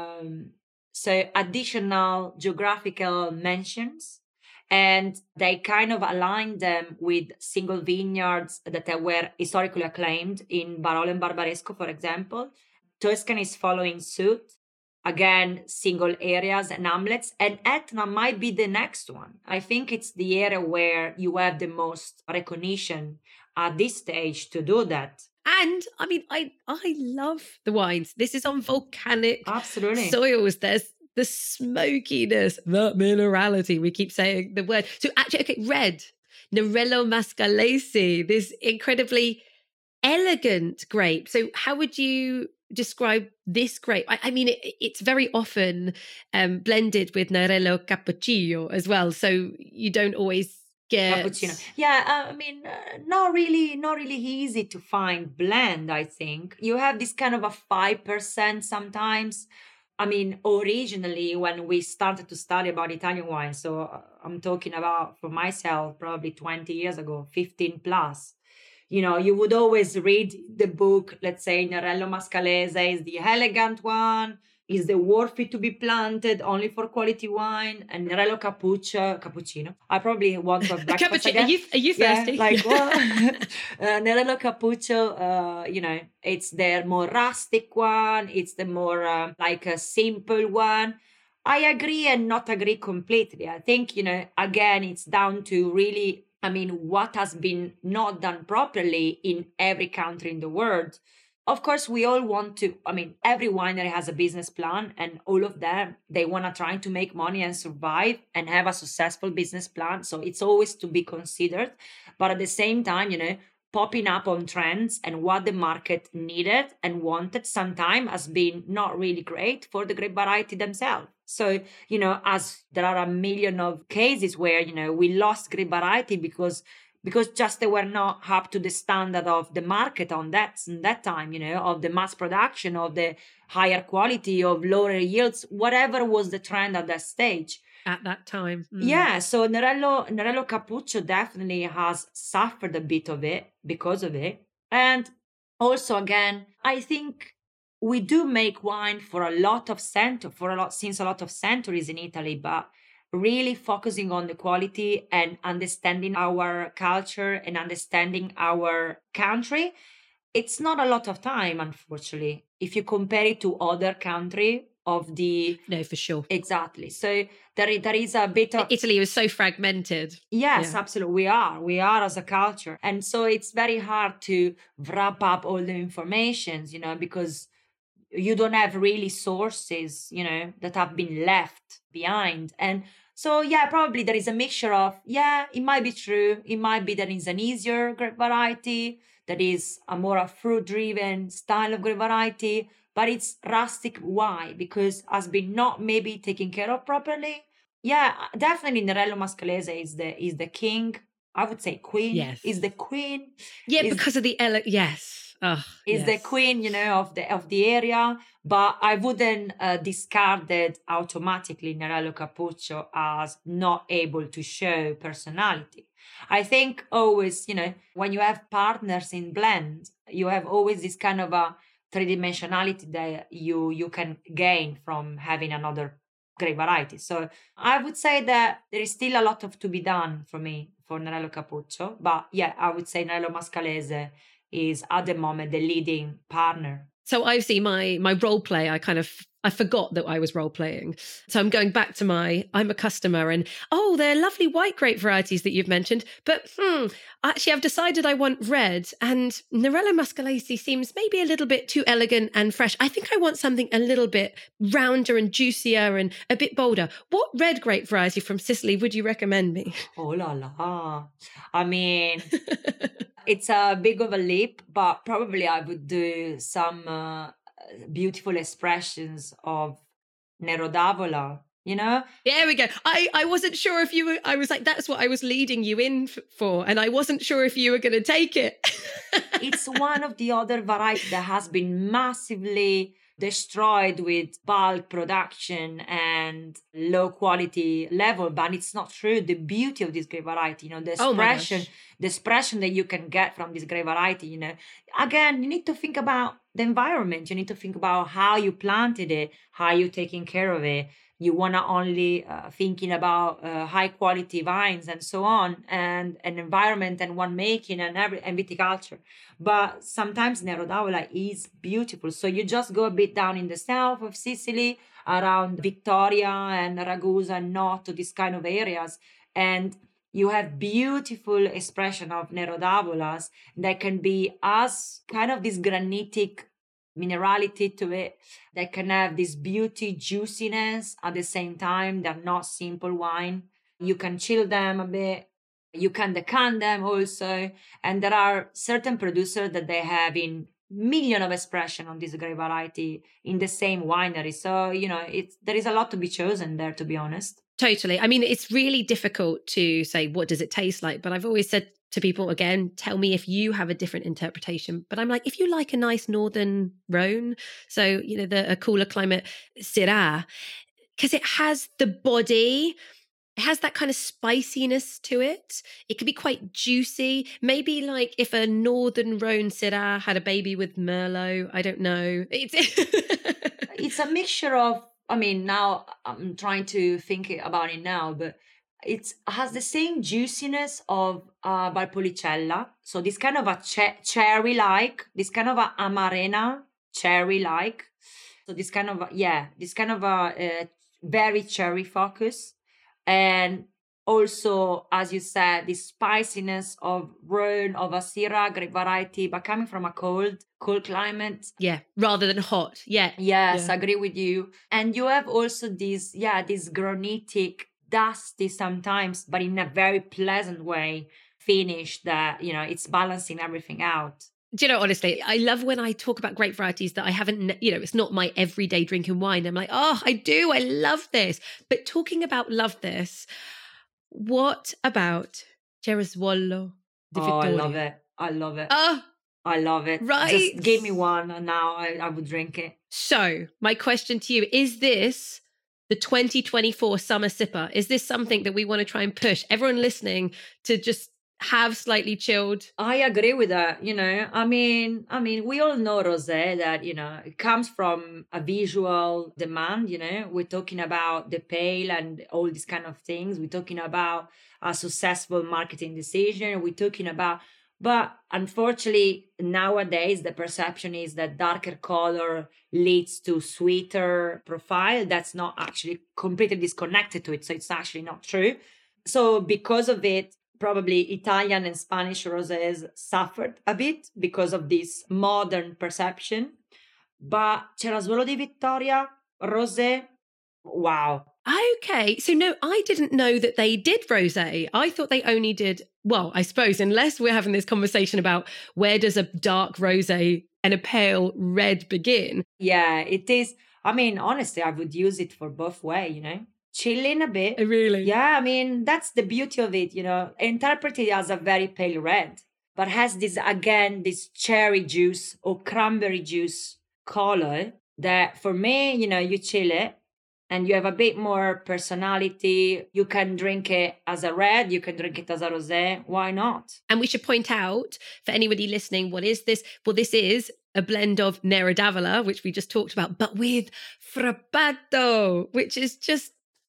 additional geographical mentions. And they kind of aligned them with single vineyards that were historically acclaimed in Barolo and Barbaresco, for example. Tuscany is following suit. Again, single areas and hamlets. And Etna might be the next one. I think it's the area where you have the most recognition at this stage to do that.
And I mean, I love the wines. This is on volcanic
Absolutely
soils. There's the smokiness, the minerality. We keep saying the word. So actually, okay, red, Nerello Mascalese, this incredibly elegant grape. So how would you describe this grape? I mean, it's very often blended with Nerello Cappuccino as well. So you don't always get
cappuccino. Yeah, I mean, not really easy to find blend. I think you have this kind of a 5% sometimes. I mean, originally when we started to study about Italian wine, so I'm talking about for myself, probably 20 years ago, 15 plus. You would always read the book, let's say Nerello Mascalese is the elegant one, is the worthy to be planted only for quality wine, and Nerello Cappuccino. I probably want to have breakfast again.
Are you thirsty?
Yeah, like what? Nerello Cappuccio, it's the more rustic one. It's the more like a simple one. I agree and not agree completely. I think, again, it's down to really, what has been not done properly in every country in the world. Of course, we all want to, every winery has a business plan, and all of them, they want to try to make money and survive and have a successful business plan. So it's always to be considered. But at the same time, popping up on trends and what the market needed and wanted sometimes has been not really great for the grape variety themselves. So, as there are a million of cases where, we lost grape variety because just they were not up to the standard of the market in that time, of the mass production, of the higher quality, of lower yields, whatever was the trend at that stage.
At that time.
Yeah, so Nerello Cappuccio definitely has suffered a bit of it because of it. And also, again, I think we do make wine since a lot of centuries in Italy, but really focusing on the quality and understanding our culture and understanding our country. It's not a lot of time, unfortunately, if you compare it to other countries of the...
No, for sure.
Exactly. So there is a bit of...
Italy was so fragmented.
Yes, absolutely. We are as a culture. And so it's very hard to wrap up all the information, because you don't have really sources, that have been left behind. And so, probably there is a mixture of, it might be true. It might be that it's an easier grape variety, that is a more fruit-driven style of grape variety, but it's rustic. Why? Because has been not maybe taken care of properly. Yeah, definitely Nerello Mascalese is the king. I would say queen.
Yes.
Is the queen.
Yeah, because of the yes.
Is the queen, of the area. But I wouldn't discard it automatically Nerello Cappuccio as not able to show personality. I think always, when you have partners in blend, you have always this kind of a three-dimensionality that you can gain from having another grape variety. So I would say that there is still a lot to be done for me for Nerello Cappuccio. But I would say Nerello Mascalese is at the moment the leading partner.
So obviously my role play, I forgot that I was role playing. So I'm going back to I'm a customer and, they're lovely white grape varieties that you've mentioned, but actually I've decided I want red, and Nerello Mascalese seems maybe a little bit too elegant and fresh. I think I want something a little bit rounder and juicier and a bit bolder. What red grape variety from Sicily would you recommend me?
Oh la la. I mean... It's a big of a leap, but probably I would do some beautiful expressions of Nero d'Avola,
There we go. I wasn't sure if you were, I was like, that's what I was leading you in for. And I wasn't sure if you were going to take it.
It's one of the other varieties that has been massively destroyed with bulk production and low quality level, but it's not true. The beauty of this grape variety, the expression that you can get from this grape variety, again, you need to think about the environment. You need to think about how you planted it, how you're taking care of it. You want to only thinking about high quality vines and so on, and an environment and winemaking and viticulture. But sometimes Nero d'Avola is beautiful. So you just go a bit down in the south of Sicily, around Victoria and Ragusa and Noto, these kind of areas, and you have beautiful expression of Nero d'Avolas that can be as kind of this granitic minerality to it. They can have this beauty, juiciness at the same time. They're not simple wine. You can chill them a bit. You can decant them also. And there are certain producers that they have in million of expression on this grape variety in the same winery. So, there is a lot to be chosen there, to be honest.
Totally. I mean, it's really difficult to say, what does it taste like? But I've always said to people, again, tell me if you have a different interpretation. But I'm like, if you like a nice northern Rhone, so, a cooler climate Syrah, because it has the body, it has that kind of spiciness to it. It can be quite juicy. Maybe like if a northern Rhone Syrah had a baby with Merlot, I don't know.
It's a mixture of, now I'm trying to think about it now, but it has the same juiciness of Valpolicella. So this kind of a cherry-like, this kind of a Amarena cherry-like. So this kind of a very cherry focus. And also, as you said, the spiciness of Rhone, of a Syrah grape variety, but coming from a cold climate.
Yeah, rather than hot. Yeah.
Yes, I agree with you. And you have also this granitic, dusty sometimes, but in a very pleasant way, finish that, it's balancing everything out.
Do you know, honestly, I love when I talk about great varieties that I haven't, it's not my everyday drinking wine. I'm like, oh, I love this. But talking about love this, what about Cereswallo di
Oh,
Vittoria?
I love it.
Oh,
I love it.
right.
Just give me one and now I would drink it.
So my question to you, is this the 2024 summer sipper? Is this something that we want to try and push everyone listening to just have slightly chilled?
I agree with that. I mean, we all know rosé that, it comes from a visual demand, we're talking about the pale and all these kind of things. We're talking about a successful marketing decision. We're talking about, but unfortunately nowadays the perception is that darker color leads to sweeter profile. That's not actually completely disconnected to it. So it's actually not true. So because of it, probably Italian and Spanish rosés suffered a bit because of this modern perception. But Cereswallo di Vittoria rosé, wow.
Okay. So no, I didn't know that they did rosé. I thought they only did, well, I suppose, unless we're having this conversation about where does a dark rosé and a pale red begin?
Yeah, it is. I mean, honestly, I would use it for both way, chilling a bit.
Really?
Yeah, I mean, that's the beauty of it, Interpret it as a very pale red, but has this, again, this cherry juice or cranberry juice color that for me, you chill it and you have a bit more personality. You can drink it as a red, you can drink it as a rosé. Why not?
And we should point out for anybody listening, what is this? Well, this is a blend of Nero d'Avola, which we just talked about, but with Frappato, which is just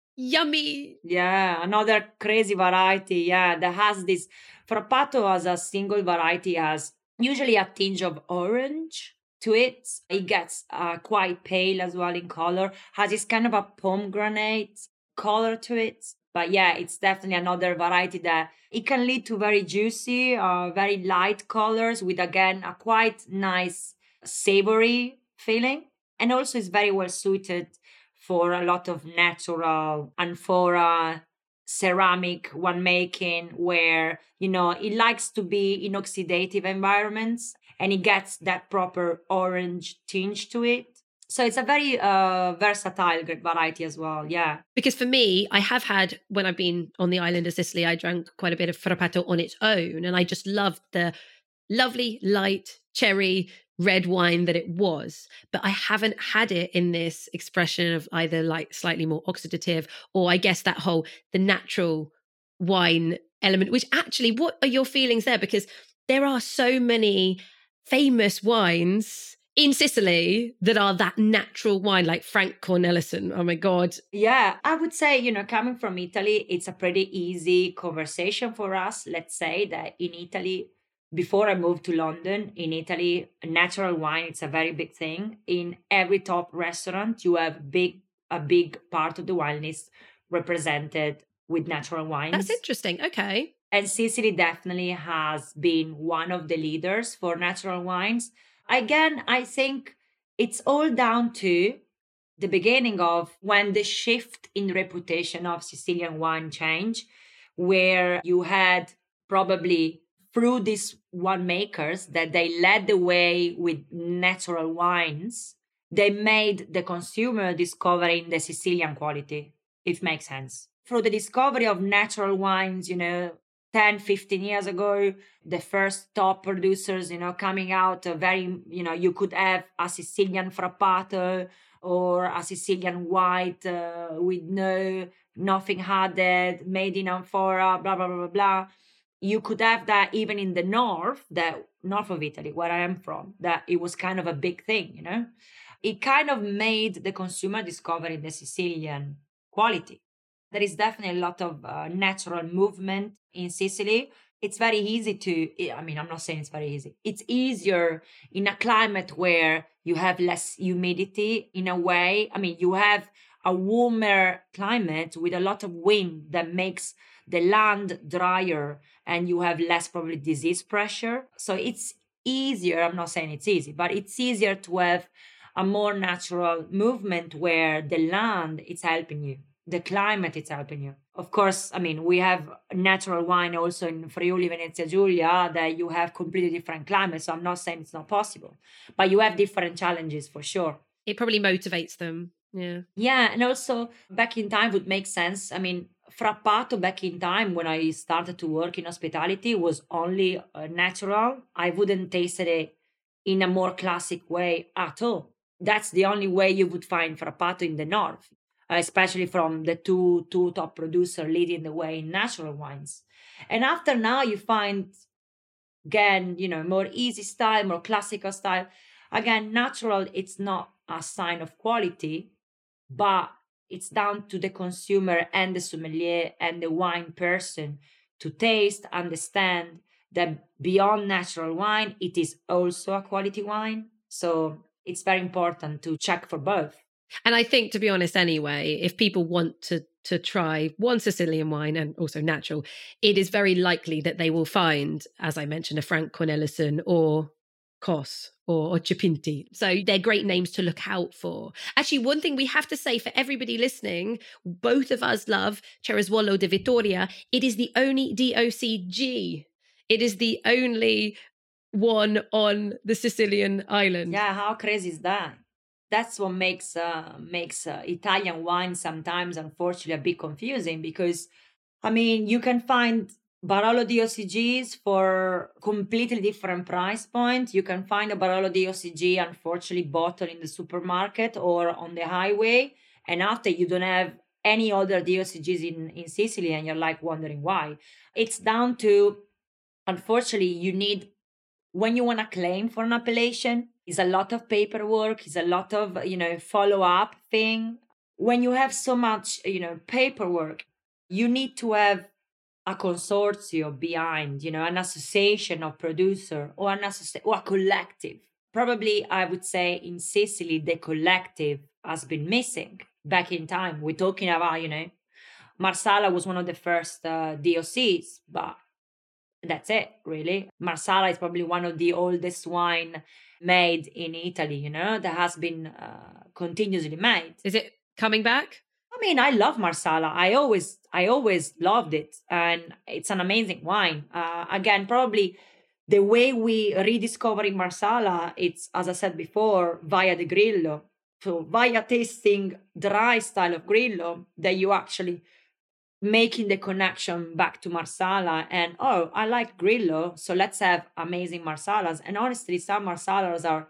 yummy.
Yeah, another crazy variety. Yeah, that has this Frappato as a single variety has usually a tinge of orange to it. It gets quite pale as well in color, has this kind of a pomegranate color to it. But yeah, it's definitely another variety that it can lead to very juicy, very light colors with, again, a quite nice savory feeling. And also is very well suited for a lot of natural amphora ceramic winemaking where, it likes to be in oxidative environments and it gets that proper orange tinge to it. So it's a very versatile grape variety as well, yeah.
Because for me, I have had, when I've been on the island of Sicily, I drank quite a bit of Frappato on its own. And I just loved the lovely, light, cherry, red wine that it was. But I haven't had it in this expression of either like slightly more oxidative or I guess that whole, the natural wine element, which actually, what are your feelings there? Because there are so many famous wines in Sicily that are that natural wine, like Frank Cornelison. Oh my God.
Yeah, I would say, coming from Italy, it's a pretty easy conversation for us. Let's say that in Italy, before I moved to London, in Italy, natural wine, it's a very big thing. In every top restaurant, you have a big part of the wine list represented with natural wines.
That's interesting. Okay.
And Sicily definitely has been one of the leaders for natural wines. Again, I think it's all down to the beginning of when the shift in reputation of Sicilian wine changed, where you had probably through these winemakers that they led the way with natural wines, they made the consumer discovering the Sicilian quality, if it makes sense. Through the discovery of natural wines, 10, 15 years ago, the first top producers, coming out very, you could have a Sicilian Frappato or a Sicilian white with nothing added, made in amphora, blah, blah, blah, blah, blah. You could have that even in the north of Italy, where I am from, that it was kind of a big thing, It kind of made the consumer discovering the Sicilian quality. There is definitely a lot of natural movement in Sicily. It's very easy I'm not saying it's very easy. It's easier in a climate where you have less humidity in a way. You have a warmer climate with a lot of wind that makes the land drier and you have less probably disease pressure. So it's easier. I'm not saying it's easy, but it's easier to have a more natural movement where the land is helping you. the climate is helping you. Of course, I mean, we have natural wine also in Friuli, Venezia Giulia, that you have completely different climates. So I'm not saying it's not possible, but you have different challenges for sure.
It probably motivates them. Yeah.
Yeah. And also back in time would make sense. I mean, Frappato back in time when I started to work in hospitality was only natural. I wouldn't taste it in a more classic way at all. That's the only way you would find Frappato in the north, especially from the two top producers leading the way in natural wines. And after now, you find again, more easy style, more classical style. Again, natural, it's not a sign of quality, but it's down to the consumer and the sommelier and the wine person to taste, understand that beyond natural wine, it is also a quality wine. So it's very important to check for both.
And I think, to be honest, anyway, if people want to try one Sicilian wine and also natural, it is very likely that they will find, as I mentioned, a Frank Cornelissen or Kos or Chipinti. So they're great names to look out for. Actually, one thing we have to say for everybody listening, both of us love Cereswallo di Vittoria. It is the only DOCG. It is the only one on the Sicilian island.
Yeah, how crazy is that? That's what makes Italian wine sometimes, unfortunately, a bit confusing because, I mean, you can find Barolo DOCGs for completely different price point. You can find a Barolo DOCG, unfortunately, bottled in the supermarket or on the highway, and after you don't have any other DOCGs in Sicily, and you're like wondering why. It's down to, unfortunately, you need, when you want to claim for an appellation, is a lot of paperwork, is a lot of, follow-up thing. When you have so much, paperwork, you need to have a consortium behind, an association of producer or or a collective. Probably, I would say in Sicily, the collective has been missing back in time. We're talking about, Marsala was one of the first DOCs, but that's it, really. Marsala is probably one of the oldest wine made in Italy, that has been continuously made.
Is it coming back?
I mean, I love Marsala. I always loved it, and it's an amazing wine. Again, probably the way we rediscovering Marsala, it's, as I said before, via the Grillo. So via tasting dry style of Grillo, that you actually making the connection back to Marsala and, oh, I like Grillo, so let's have amazing Marsalas. And honestly, some Marsalas are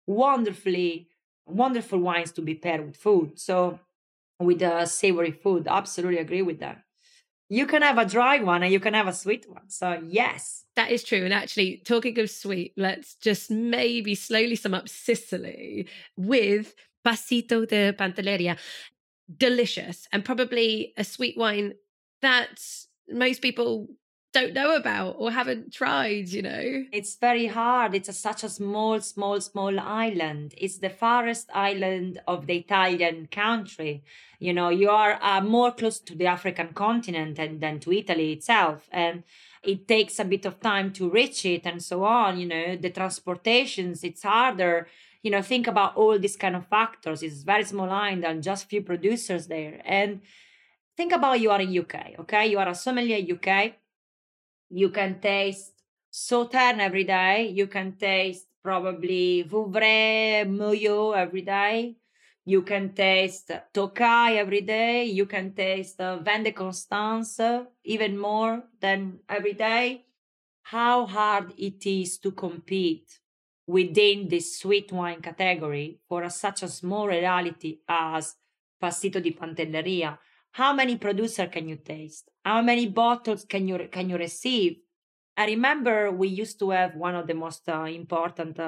wonderful wines to be paired with food. So with savory food, absolutely agree with that. You can have a dry one and you can have a sweet one. So yes.
That is true. And actually, talking of sweet, let's just maybe slowly sum up Sicily with Passito di Pantelleria. Delicious, and probably a sweet wine that most people don't know about or haven't tried,
It's very hard. It's such a small island. It's the farthest island of the Italian country. You are more close to the African continent than to Italy itself. And it takes a bit of time to reach it and so on. The transportations, it's harder. Think about all these kind of factors. It's very small island, just few producers there. And think about you are in UK, okay? You are a sommelier UK. You can taste Sauternes every day. You can taste probably Vouvray, Meuyot every day. You can taste Tokai every day. You can taste Vin de Constance even more than every day. How hard it is to compete within this sweet wine category for such a small reality as Passito di Pantelleria. How many producers can you taste? How many bottles can you receive? I remember we used to have one of the most important,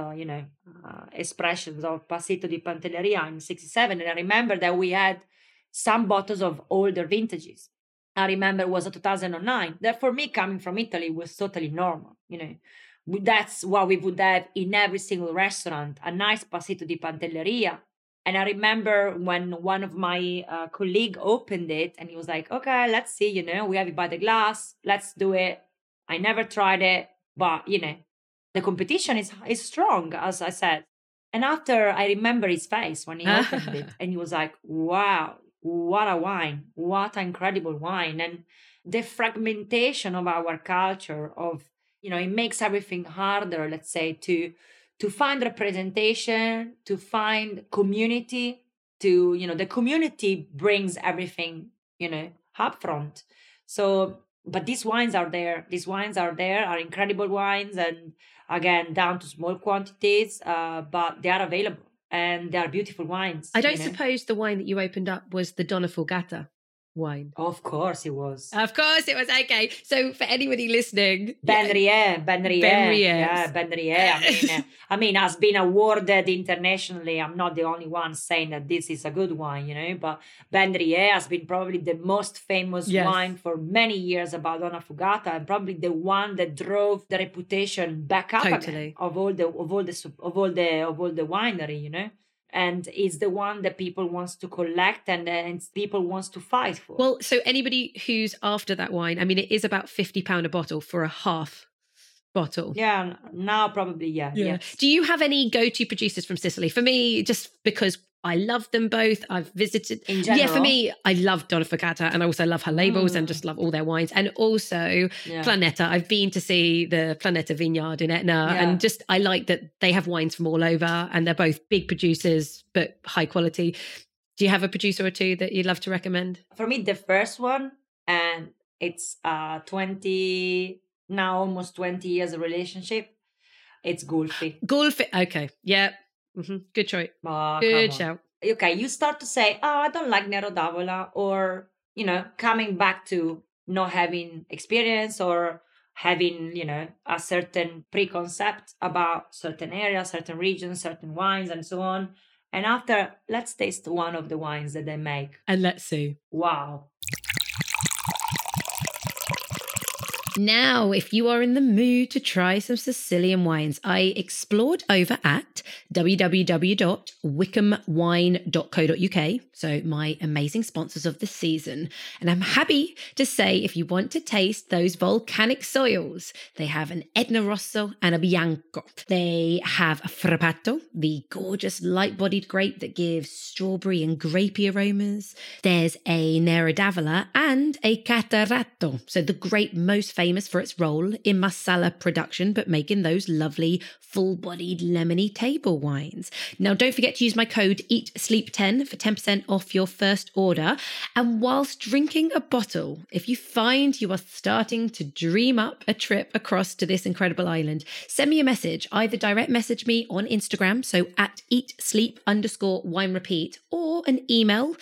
expressions of Passito di Pantelleria in '67. And I remember that we had some bottles of older vintages. I remember it was a 2009. That for me, coming from Italy, was totally normal, That's what we would have in every single restaurant, a nice Passito di Pantelleria. And I remember when one of my colleague opened it and he was like, okay, let's see, we have it by the glass. Let's do it. I never tried it, but, the competition is strong, as I said. And after I remember his face when he opened it and he was like, wow, what a wine, what an incredible wine. And the fragmentation of our culture of, it makes everything harder, let's say, to find representation, to find community, the community brings everything, up front. So, but these wines are there. Are incredible wines. And again, down to small quantities, but they are available and they are beautiful wines.
I don't suppose the wine that you opened up was the Donna Fugata wine.
Of course it was.
Okay. So for anybody listening,
Ben Rier. Yeah, Ben Rier. I mean, has been awarded internationally. I'm not the only one saying that this is a good wine, but Ben Rier has been probably the most famous wine for many years about Donna Fugata, and probably the one that drove the reputation back up again of all the winery, And it's the one that people wants to collect and people wants to fight for.
Well, so anybody who's after that wine, I mean, it is about £50 a bottle for a half bottle.
Yeah, now probably, yeah. Yes.
Do you have any go-to producers from Sicily? For me, just because I love them both. I've visited.
In general?
Yeah, for me, I love Donna Fugata, and I also love her labels and just love all their wines. And also Planeta. I've been to see the Planeta Vineyard in Etna, and just I like that they have wines from all over, and they're both big producers but high quality. Do you have a producer or two that you'd love to recommend?
For me, the first one, and it's almost 20 years of relationship. It's Gulfi.
Okay, yeah. Mm-hmm. Good choice.
Good
shout.
Okay, you start to say, I don't like Nero d'Avola, or, coming back to not having experience or having, a certain preconcept about certain areas, certain regions, certain wines, and so on. And after, let's taste one of the wines that they make.
And let's see.
Wow.
Now, if you are in the mood to try some Sicilian wines, I explored over at www.wickhamwine.co.uk, so my amazing sponsors of the season. And I'm happy to say, if you want to taste those volcanic soils, they have an Etna Rosso and a Bianco. They have a Frappato, the gorgeous light-bodied grape that gives strawberry and grapey aromas. There's a Nero d'Avola and a Catarratto, so the grape most famous for its role in Marsala production, but making those lovely full-bodied lemony table wines. Now, don't forget to use my code EATSLEEP10 for 10% off your first order. And whilst drinking a bottle, if you find you are starting to dream up a trip across to this incredible island, send me a message. Either direct message me on Instagram, so at eatsleep_winerepeat, or an email,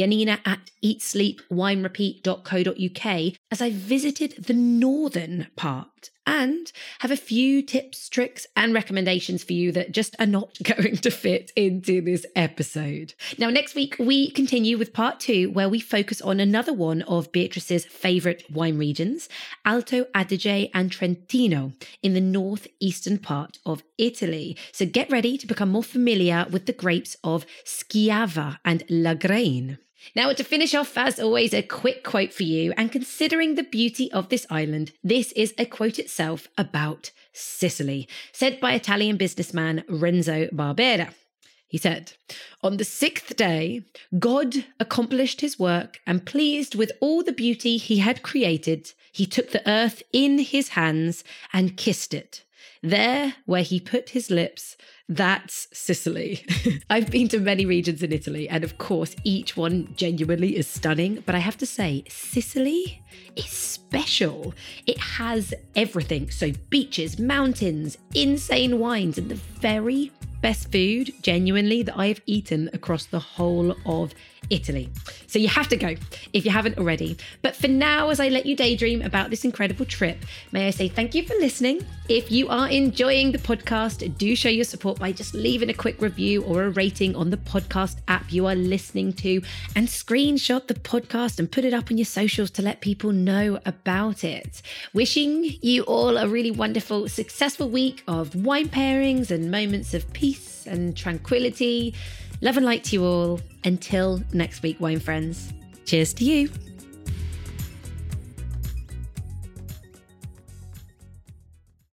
janina@eatsleepwinerepeat.co.uk, as I visited the northern part and have a few tips, tricks, and recommendations for you that just are not going to fit into this episode. Now, next week, we continue with part 2, where we focus on another one of Beatrice's favourite wine regions, Alto Adige and Trentino, in the northeastern part of Italy. So get ready to become more familiar with the grapes of Schiava and Lagrein. Now, to finish off, as always, a quick quote for you. And considering the beauty of this island, this is a quote itself about Sicily, said by Italian businessman Renzo Barbera. He said, "On the 6th day, God accomplished his work, and pleased with all the beauty he had created, he took the earth in his hands and kissed it. There, where he put his lips, that's Sicily." I've been to many regions in Italy, and of course, each one genuinely is stunning. But I have to say, Sicily is special. It has everything. So beaches, mountains, insane wines, and the very best food, genuinely, that I have eaten across the whole of Italy. So you have to go if you haven't already. But for now, as I let you daydream about this incredible trip, may I say thank you for listening. If you are enjoying the podcast, do show your support by just leaving a quick review or a rating on the podcast app you are listening to, and screenshot the podcast and put it up on your socials to let people know about it. Wishing you all a really wonderful, successful week of wine pairings and moments of peace and tranquility. Love and light to you all. Until next week, wine friends. Cheers to you.